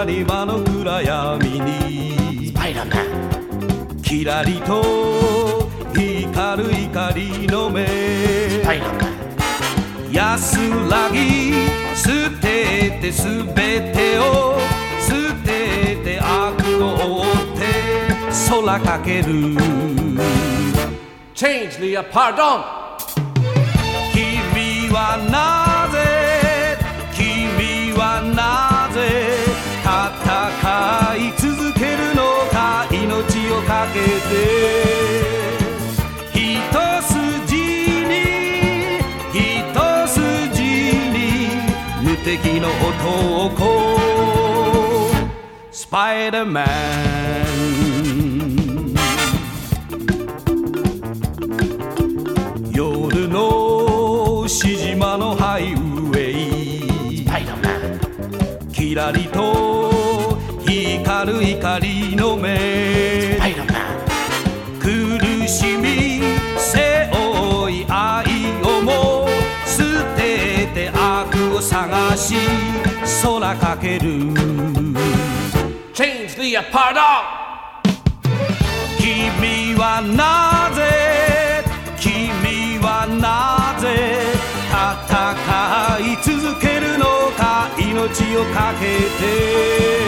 谷間の暗闇にスパイダーマンキラリと光る光の目スパイダーマン安らぎ捨ててすべてを捨てて悪を追って空かける Change the pardon 君はなぜ君はなぜ戦い続けるのか命をかけて一筋に無敵の男スパイダーマン夜のしじまのハイウェイスパイダーマンキラリと光る光の目スパイダーマン苦しみ背負い愛をも捨てて悪を探し空かける Change the pardon 君はなぜ君はなぜ戦い続けるのか命をかけて